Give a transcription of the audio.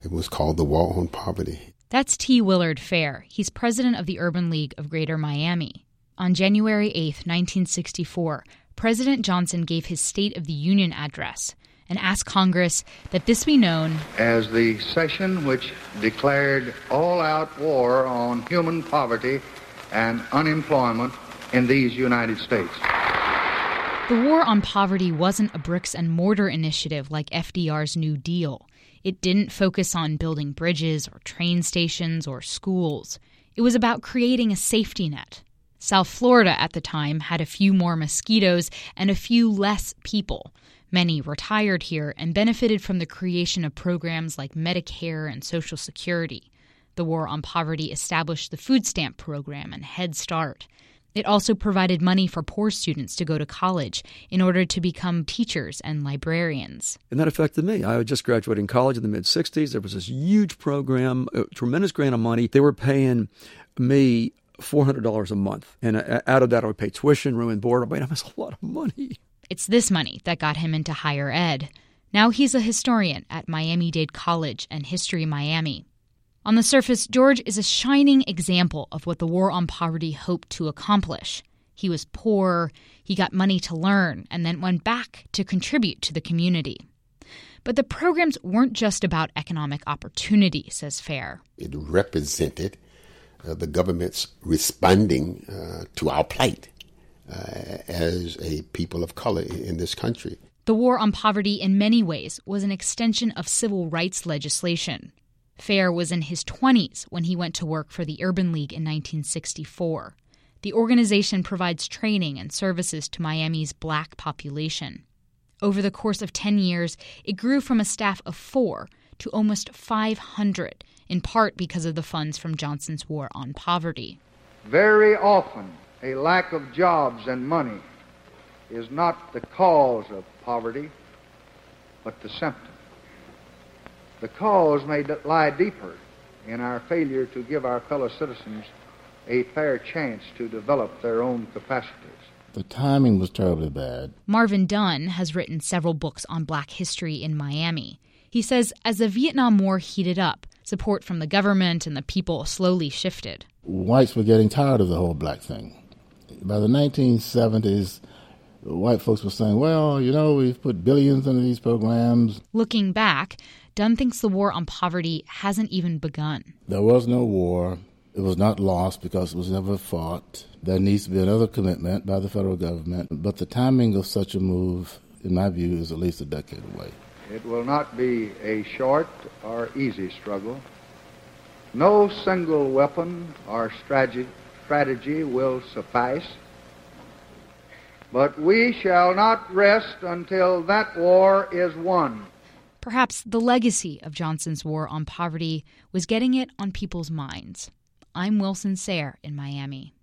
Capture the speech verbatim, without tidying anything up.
It was called the War on Poverty. That's T. Willard Fair. He's president of the Urban League of Greater Miami. On January eighth, nineteen sixty-four, President Johnson gave his State of the Union address and asked Congress that this be known as the session which declared all-out war on human poverty and unemployment in these United States. The war on poverty wasn't a bricks and mortar initiative like F D R's New Deal. It didn't focus on building bridges or train stations or schools. It was about creating a safety net. South Florida at the time had a few more mosquitoes and a few less people. Many retired here and benefited from the creation of programs like Medicare and Social Security. The war on poverty established the food stamp program and Head Start. It also provided money for poor students to go to college in order to become teachers and librarians. And that affected me. I had just graduated in college in the mid-sixties. There was this huge program, a tremendous grant of money. They were paying me four hundred dollars a month. And out of that, I would pay tuition, room and board. I mean, that's a lot of money. It's this money that got him into higher ed. Now he's a historian at Miami-Dade College and History Miami. On the surface, George is a shining example of what the war on poverty hoped to accomplish. He was poor, he got money to learn, and then went back to contribute to the community. But the programs weren't just about economic opportunity, says Fair. It represented uh, the government's responding uh, to our plight uh, as a people of color in this country. The war on poverty in many ways was an extension of civil rights legislation. Fair was in his twenties when he went to work for the Urban League in nineteen sixty-four. The organization provides training and services to Miami's black population. Over the course of ten years, it grew from a staff of four to almost five hundred, in part because of the funds from Johnson's war on poverty. Very often, a lack of jobs and money is not the cause of poverty, but the symptom. The cause may lie deeper in our failure to give our fellow citizens a fair chance to develop their own capacities. The timing was terribly bad. Marvin Dunn has written several books on black history in Miami. He says as the Vietnam War heated up, support from the government and the people slowly shifted. Whites were getting tired of the whole black thing. By the nineteen seventies, white folks were saying, well, you know, we've put billions into these programs. Looking back, Dunn thinks the war on poverty hasn't even begun. There was no war. It was not lost because it was never fought. There needs to be another commitment by the federal government. But the timing of such a move, in my view, is at least a decade away. It will not be a short or easy struggle. No single weapon or strategy, strategy will suffice. But we shall not rest until that war is won. Perhaps the legacy of Johnson's war on poverty was getting it on people's minds. I'm Wilson Sayre in Miami.